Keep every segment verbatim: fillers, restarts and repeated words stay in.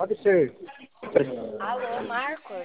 Pode ser. Alô, Marcos?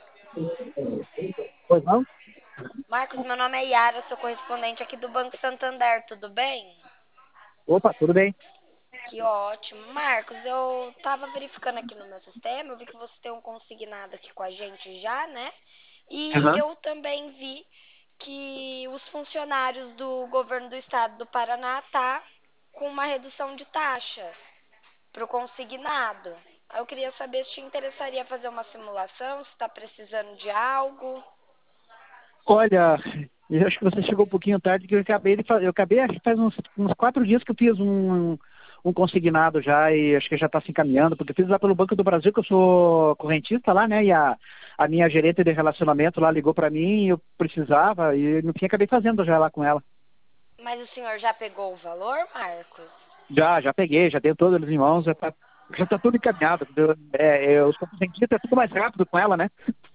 Pois não? Marcos, meu nome é Yara, sou correspondente aqui do Banco Santander, tudo bem? Opa, tudo bem? Que ótimo. Marcos, eu tava verificando aqui no meu sistema, eu vi que você tem um consignado aqui com a gente já, né? E Aham. eu também vi que os funcionários do governo do estado do Paraná tá com uma redução de taxa pro consignado. Eu queria saber se te interessaria fazer uma simulação, se está precisando de algo. Olha, eu acho que você chegou um pouquinho tarde, que eu acabei de fazer. Eu acabei, acho que faz uns, uns quatro dias que eu fiz um, um consignado já, e acho que já está se encaminhando, porque eu fiz lá pelo Banco do Brasil, que eu sou correntista lá, né? E a, a minha gerente de relacionamento lá ligou para mim, eu precisava, e no fim acabei fazendo já lá com ela. Mas o senhor já pegou o valor, Marcos? Já, já peguei, já tenho todos eles em mãos, já está já tá tudo encaminhado. Eu, é, eu, os correntistas é tudo mais rápido com ela, né?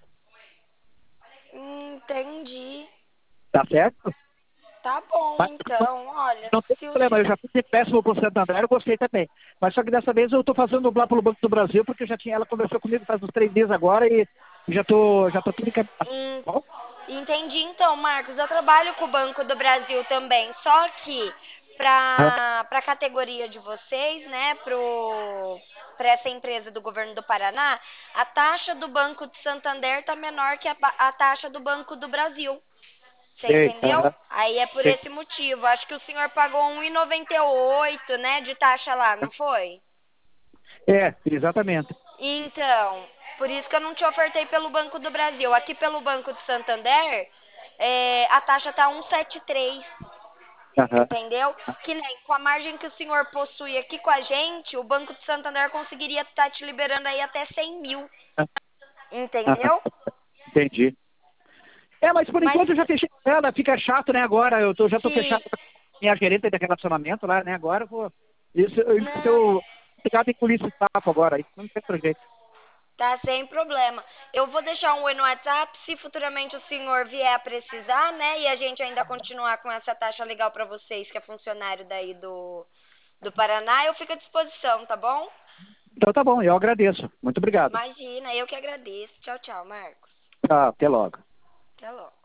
Entendi. Tá certo? Tá bom, Mas então. Olha, não tem se o problema, senhor... eu já fiz empréstimo para o Santander, eu gostei também. Mas só que dessa vez eu estou fazendo lá pelo Banco do Brasil, porque eu já tinha, ela conversou comigo faz uns três dias agora e já tô, já tô tudo encaminhado. Hum, Bom, entendi, então, Marcos. Eu trabalho com o Banco do Brasil também, só que ah, para para a categoria de vocês, né, pro para essa empresa do governo do Paraná, a taxa do Banco de Santander tá menor que a, ba- a taxa do Banco do Brasil. Você sei, entendeu? ah, Aí é por sei. esse motivo. Acho que o senhor pagou um e e noventa e oito, né, de taxa lá, não foi? É, exatamente. Então, por isso que eu não te ofertei pelo Banco do Brasil. Aqui pelo Banco de Santander, é, a taxa tá um vírgula setenta e três, Aham, entendeu? Que nem com a margem que o senhor possui aqui com a gente, o Banco de Santander conseguiria estar te liberando aí até cem mil, aham, entendeu? entendi. É, mas por Mas enquanto eu já fechei com ela, fica chato, né, agora, eu tô, já tô se fechado com a minha gerente de relacionamento lá, né, agora eu vou, isso, eu, se não, eu, obrigado em engolir esse papo agora, aí não tem outro jeito. tá sem problema. Eu vou deixar um oi no WhatsApp, se futuramente o senhor vier a precisar, né? E a gente ainda continuar com essa taxa legal para vocês, que é funcionário daí do, do Paraná, eu fico à disposição, tá bom? Então tá bom, eu agradeço. Muito obrigado. Imagina, eu que agradeço. Tchau, tchau, Marcos. Tá, até logo. Até logo.